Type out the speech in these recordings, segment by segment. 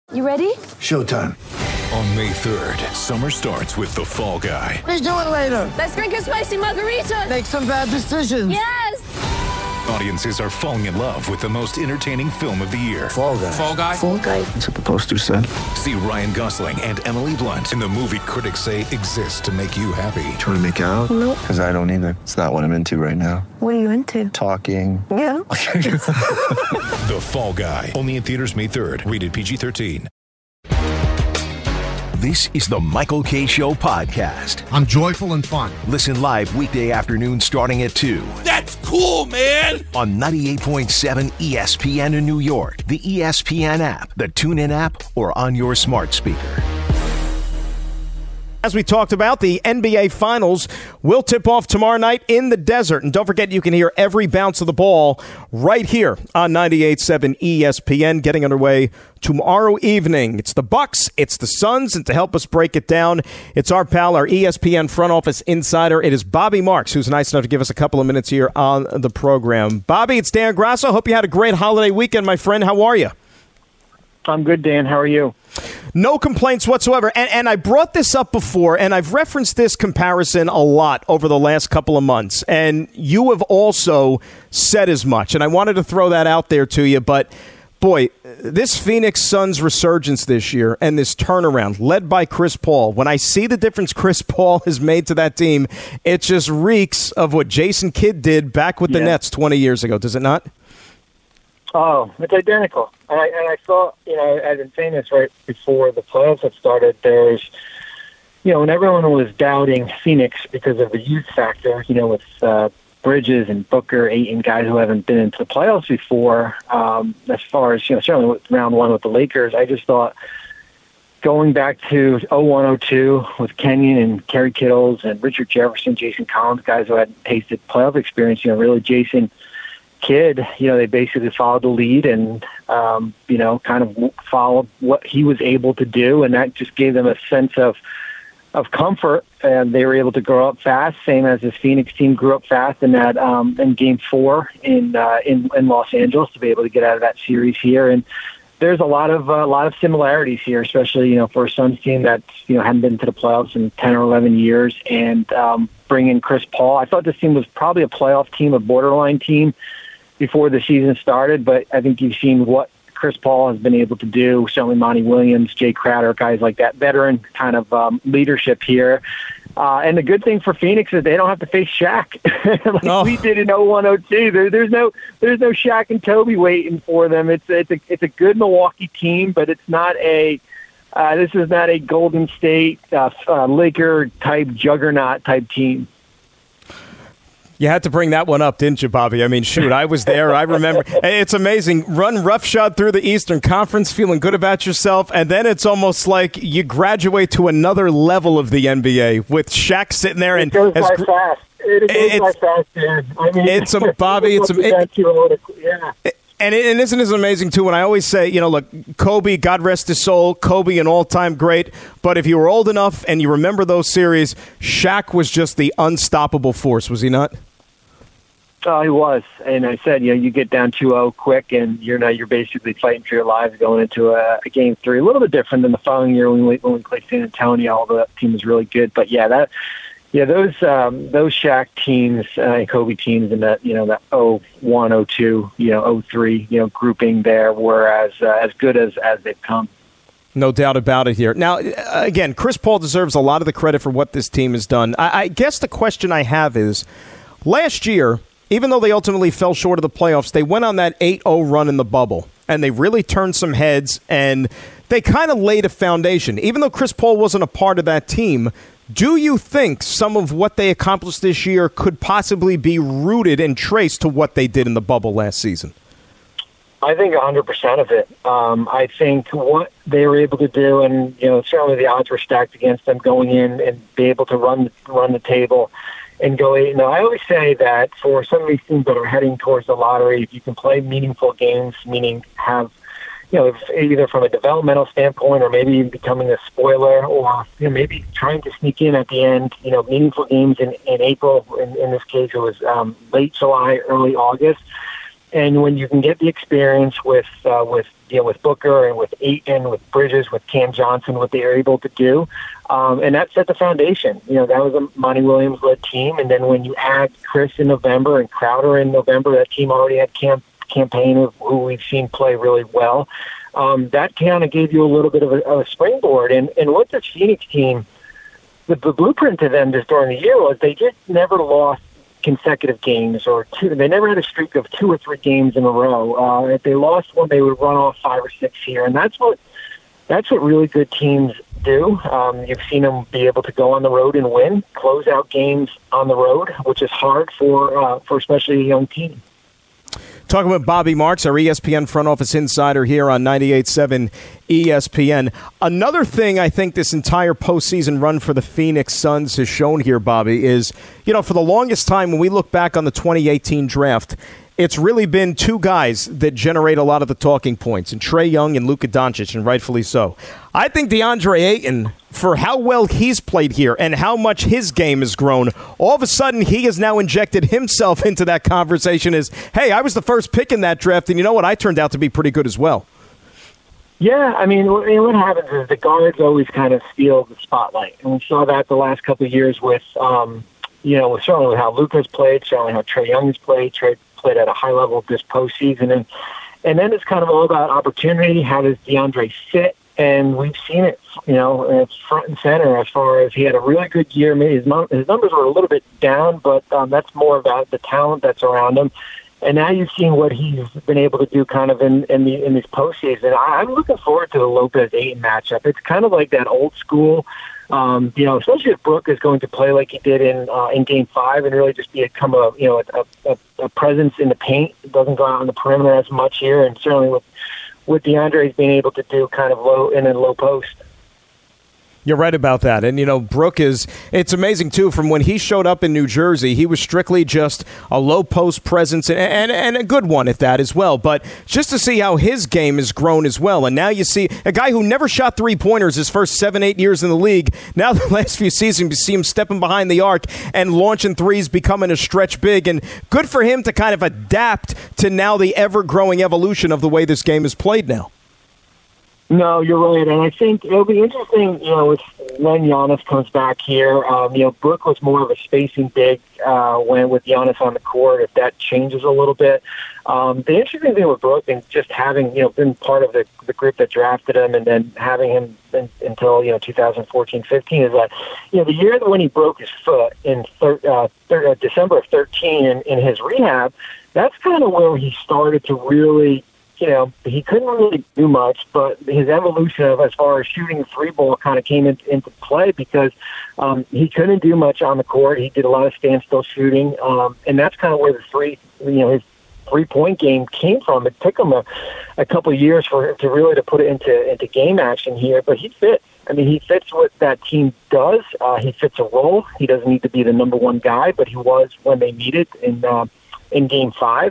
You ready? Showtime. On May 3rd, summer starts with The Fall Guy. Let's do it later. Let's drink a spicy margarita. Make some bad decisions. Yes! Audiences are falling in love with the most entertaining film of the year. Fall Guy. Fall Guy? Fall Guy. That's what the poster said. See Ryan Gosling and Emily Blunt in the movie critics say exists to make you happy. Trying to make it out? Nope. Because I don't either. It's not what I'm into right now. What are you into? Talking. Yeah. The Fall Guy. Only in theaters May 3rd. Rated PG-13. This is the Michael Kay Show podcast. I'm joyful and fun. Listen live weekday afternoon starting at 2 That's cool, man! on 98.7 ESPN in New York, the ESPN app, the TuneIn app, or on your smart speaker. As we talked about, the NBA Finals will tip off tomorrow night in the desert. And don't forget, you can hear every bounce of the ball right here on 98.7 ESPN, getting underway tomorrow evening. It's the Bucks, it's the Suns, and to help us break it down, it's our pal, our ESPN front office insider. It is Bobby Marks, who's nice enough to give us a couple of minutes here on the program. Bobby, it's Dan Grasso. Hope you had a great holiday weekend, my friend. How are you? I'm good, Dan. How are you? No complaints whatsoever. And I brought this up before, and I've referenced this comparison a lot over the last couple of months. And you have also said as much. And I wanted to throw that out there to you. But, boy, this Phoenix Suns resurgence this year and this turnaround led by Chris Paul, when I see the difference Chris Paul has made to that team, it just reeks of what Jason Kidd did back with the Nets 20 years ago. Does it not? Oh, it's identical. And I thought, I've been saying this right before the playoffs had started, there's, when everyone was doubting Phoenix because of the youth factor, with Bridges and Booker, Ayton, guys who haven't been into the playoffs before, as far as, certainly with round one with the Lakers, I just thought going back to 01-02 with Kenyon and Kerry Kittles and Richard Jefferson, Jason Collins, guys who had tasted playoff experience, really Jason Kidd, they basically followed the lead and, kind of followed what he was able to do. And that just gave them a sense of comfort, and they were able to grow up fast, same as this Phoenix team grew up fast in that, in game 4 in Los Angeles to be able to get out of that series here. And there's a lot of similarities here, especially, for a Suns team that, hadn't been to the playoffs in 10 or 11 years and, bring in Chris Paul. I thought this team was probably a playoff team, a borderline team before the season started, but I think you've seen what Chris Paul has been able to do, certainly Monty Williams, Jay Crowder, guys like that, veteran kind of leadership here. And the good thing for Phoenix is they don't have to face Shaq we did in 01-02. There's no Shaq and Kobe waiting for them. It's a good Milwaukee team, but it's not this is not a Golden State Laker type juggernaut type team. You had to bring that one up, didn't you, Bobby? I mean, shoot, I was there. I remember. It's amazing. Run roughshod through the Eastern Conference, feeling good about yourself, and then it's almost like you graduate to another level of the NBA with Shaq sitting there. And it goes by fast. It goes by fast, man. I mean, Bobby. Yeah. And isn't this amazing, too, when I always say, look, Kobe, God rest his soul, Kobe, an all-time great, but if you were old enough and you remember those series, Shaq was just the unstoppable force, was he not? Oh, he was. And I said, you get down 2-0 quick, and you're basically fighting for your lives going into a game 3. A little bit different than the following year when we played San Antonio, although that team was really good. But, those Shaq teams and Kobe teams in that, that 01, 02, 03, grouping there were as good as they've come. No doubt about it here. Now, again, Chris Paul deserves a lot of the credit for what this team has done. I guess the question I have is, last year, even though they ultimately fell short of the playoffs, they went on that 8-0 run in the bubble, and they really turned some heads, and they kind of laid a foundation. Even though Chris Paul wasn't a part of that team, do you think some of what they accomplished this year could possibly be rooted and traced to what they did in the bubble last season? I think 100% of it. I think what they were able to do, and certainly the odds were stacked against them going in and be able to run the table and go 8-0. I always say that for some of these teams that are heading towards the lottery, if you can play meaningful games, meaning have, either from a developmental standpoint or maybe even becoming a spoiler or, maybe trying to sneak in at the end, meaningful games in April. In this case, it was late July, early August. And when you can get the experience with with Booker and with Ayton, with Bridges, with Cam Johnson, what they were able to do. And that set the foundation. That was a Monty Williams-led team. And then when you add Chris in November and Crowder in November, that team already had campaign who we've seen play really well. That kind of gave you a little bit of a springboard. And what the Phoenix team, the blueprint to them just during the year was they just never lost consecutive games or two. They never had a streak of 2 or 3 games in a row. If they lost one, they would run off 5 or 6 here. And that's what really good teams do. You've seen them be able to go on the road and win, close out games on the road, which is hard for especially a young team. Talking with Bobby Marks, our ESPN front office insider here on 98.7 ESPN. Another thing I think this entire postseason run for the Phoenix Suns has shown here, Bobby, is, for the longest time when we look back on the 2018 draft, it's really been 2 guys that generate a lot of the talking points, and Trae Young and Luka Doncic, and rightfully so. I think DeAndre Ayton, for how well he's played here and how much his game has grown, all of a sudden he has now injected himself into that conversation as, hey, I was the first pick in that draft, and you know what? I turned out to be pretty good as well. Yeah, what happens is the guards always kind of steal the spotlight, and we saw that the last couple of years with, certainly with how Luka's played, certainly how Trae Young has played. Trae played at a high level this postseason, and then it's kind of all about opportunity. How does DeAndre fit? And we've seen it, it's front and center as far as he had a really good year. Maybe his numbers were a little bit down, but that's more about the talent that's around him. And now you've seen what he's been able to do kind of in this postseason. I'm looking forward to the Lopez-Ayton matchup. It's kind of like that old school, especially if Brook is going to play like he did in Game 5 and really just become a presence in the paint. It doesn't go out on the perimeter as much here, and certainly with DeAndre's being able to do kind of low post. You're right about that. And, Brook it's amazing, too. From when he showed up in New Jersey, he was strictly just a low-post presence and a good one at that as well. But just to see how his game has grown as well. And now you see a guy who never shot 3-pointers his first 7-8 years in the league. Now the last few seasons, you see him stepping behind the arc and launching threes, becoming a stretch big. And good for him to kind of adapt to now the ever-growing evolution of the way this game is played now. No, you're right, and I think it'll be interesting, when Giannis comes back here. Brook was more of a spacing big when with Giannis on the court. If that changes a little bit, the interesting thing with Brook and just having been part of the group that drafted him, and then having him until 2014-15 is that the year when he broke his foot in December of 13 in his rehab, that's kind of where he started to really. He couldn't really do much, but his evolution of as far as shooting the 3-ball kind of came into play because he couldn't do much on the court. He did a lot of standstill shooting, and that's kind of where his 3-point game came from. It took him a couple of years to really put it into game action here, but he fits. He fits what that team does. He fits a role. He doesn't need to be the number one guy, but he was when they needed in Game 5.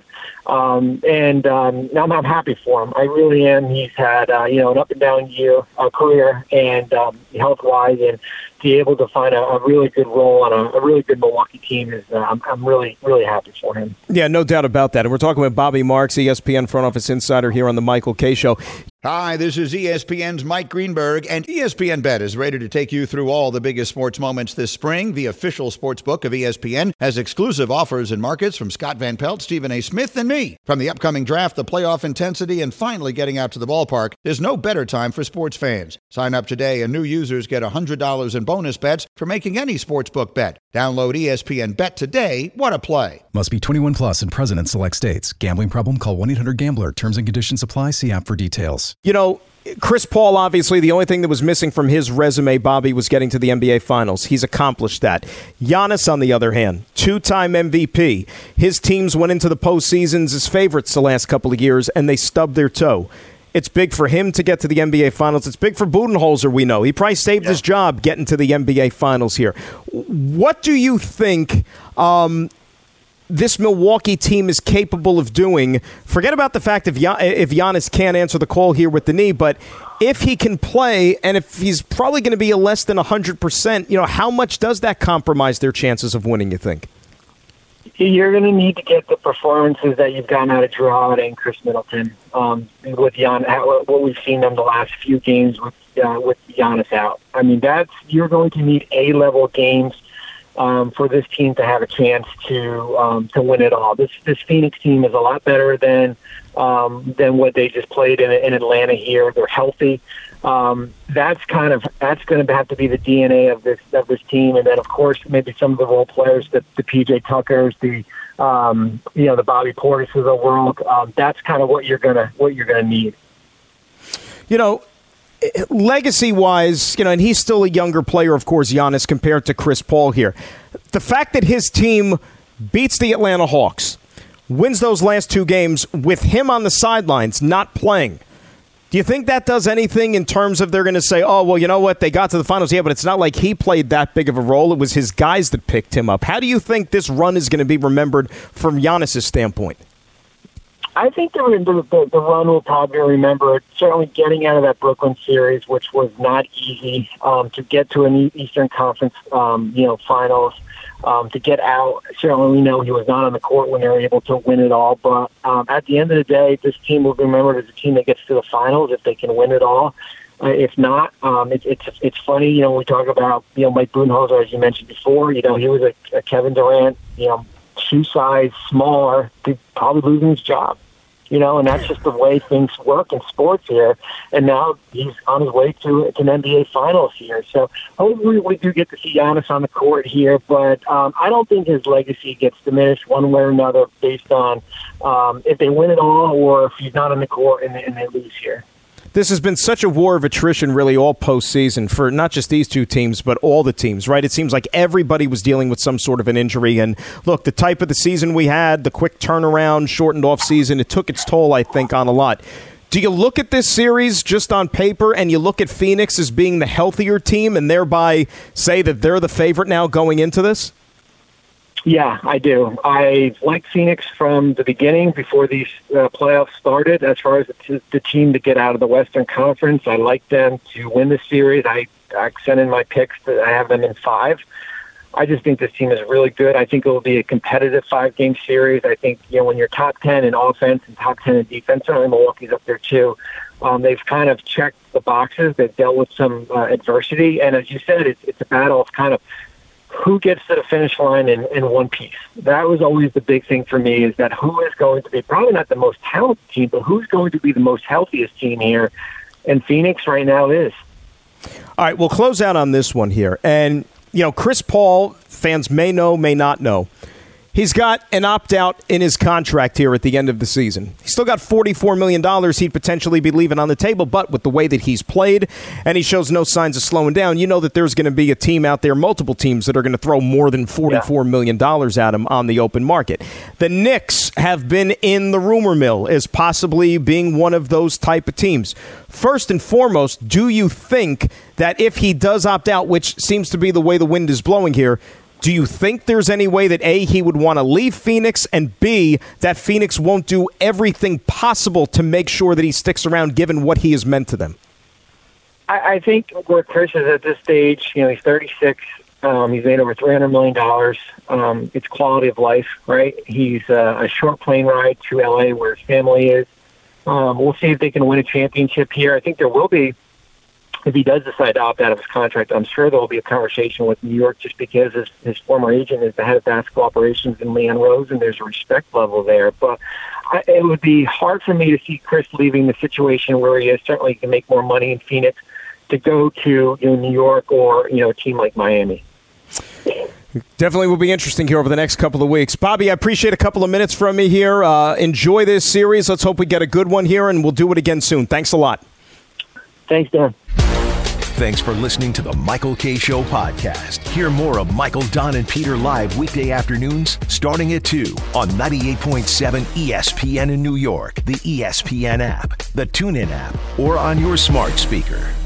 And I'm happy for him. I really am. He's had, an up and down career and health-wise, and to be able to find a really good role on a really good Milwaukee team is, I'm really, really happy for him. Yeah, no doubt about that. And we're talking with Bobby Marks, ESPN front office insider here on the Michael Kay Show. Hi, this is ESPN's Mike Greenberg, and ESPN Bet is ready to take you through all the biggest sports moments this spring. The official sports book of ESPN has exclusive offers and markets from Scott Van Pelt, Stephen A. Smith, and me. From the upcoming draft, the playoff intensity, and finally getting out to the ballpark, there's no better time for sports fans. Sign up today, and new users get $100 in bonus bets for making any sportsbook bet. Download ESPN Bet today. What a play. Must be 21 plus and present in select states. Gambling problem? Call 1-800-GAMBLER. Terms and conditions apply. See app for details. Chris Paul, obviously, the only thing that was missing from his resume, Bobby, was getting to the NBA Finals. He's accomplished that. Giannis, on the other hand, 2-time MVP. His teams went into the postseasons as favorites the last couple of years, and they stubbed their toe. It's big for him to get to the NBA Finals. It's big for Budenholzer, we know. He probably saved his job getting to the NBA Finals here. What do you think this Milwaukee team is capable of doing? Forget about the fact if Giannis can't answer the call here with the knee, but if he can play and if he's probably going to be a less than 100%, how much does that compromise their chances of winning, you think? You're going to need to get the performances that you've gotten out of Drew Holiday and Chris Middleton with what we've seen them the last few games with Giannis out. I mean, you're going to need A-level games for this team to have a chance to win it all. This Phoenix team is a lot better than what they just played in Atlanta here. They're healthy. That's going to have to be the DNA of this team, and then of course maybe some of the role players, the PJ Tuckers, the Bobby Portis of the world. That's kind of what you're gonna need. Legacy-wise, and he's still a younger player, of course, Giannis, compared to Chris Paul here. The fact that his team beats the Atlanta Hawks, wins those last two games with him on the sidelines, not playing, do you think that does anything in terms of they're going to say, oh, well, you know what, they got to the finals, yeah, but it's not like he played that big of a role. It was his guys that picked him up. How do you think this run is going to be remembered from Giannis' standpoint? I think the run will probably remember certainly getting out of that Brooklyn series, which was not easy, to get to an Eastern Conference, finals, to get out. Certainly we know he was not on the court when they were able to win it all, but at the end of the day, this team will be remembered as a team that gets to the finals if they can win it all. If not, it's funny, when we talk about, Mike Budenholzer, as you mentioned before, he was a Kevin Durant, shoe size smaller, probably losing his job. And that's just the way things work in sports here. And now he's on his way to an NBA Finals here. So hopefully we do get to see Giannis on the court here. But I don't think his legacy gets diminished one way or another based on if they win it all or if he's not on the court and they lose here. This has been such a war of attrition really all postseason for not just these two teams, but all the teams, right? It seems like everybody was dealing with some sort of an injury. And look, the type of the season we had, the quick turnaround, shortened off season, it took its toll, I think, on a lot. Do you look at this series just on paper and you look at Phoenix as being the healthier team and thereby say that they're the favorite now going into this? Yeah, I do. I liked Phoenix from the beginning before these playoffs started. As far as the team to get out of the Western Conference, I like them to win the series. I sent in my picks that I have them in 5. I just think this team is really good. I think it will be a competitive 5-game series. I think when you're top 10 in offense and top 10 in defense, certainly Milwaukee's up there too. They've kind of checked the boxes. They've dealt with some adversity, and as you said, it's a battle of kind of who gets to the finish line in one piece. That was always the big thing for me, is that who is going to be probably not the most talented team, but who's going to be the most healthiest team here. And Phoenix right now is. All right, we'll close out on this one here. And, Chris Paul, fans may know, may not know, he's got an opt-out in his contract here at the end of the season. He's still got $44 million he'd potentially be leaving on the table, but with the way that he's played and he shows no signs of slowing down, you know that there's going to be a team out there, multiple teams, that are going to throw more than $44 million at him on the open market. The Knicks have been in the rumor mill as possibly being one of those type of teams. First and foremost, do you think that if he does opt out, which seems to be the way the wind is blowing here, do you think there's any way that, A, he would want to leave Phoenix, and B, that Phoenix won't do everything possible to make sure that he sticks around given what he has meant to them? I think where Chris is at this stage, he's 36. He's made over $300 million. It's quality of life, right? He's a short plane ride to L.A. where his family is. We'll see if they can win a championship here. I think there will be. If he does decide to opt out of his contract, I'm sure there will be a conversation with New York, just because his former agent is the head of basketball operations in Leon Rose, and there's a respect level there. But it would be hard for me to see Chris leaving the situation where he is. Certainly can make more money in Phoenix to go to New York or a team like Miami. Definitely will be interesting here over the next couple of weeks. Bobby, I appreciate a couple of minutes from me here. Enjoy this series. Let's hope we get a good one here, and we'll do it again soon. Thanks a lot. Thanks, Dan. Thanks for listening to the Michael Kay Show podcast. Hear more of Michael, Don, and Peter live weekday afternoons starting at 2 on 98.7 ESPN in New York, the ESPN app, the TuneIn app, or on your smart speaker.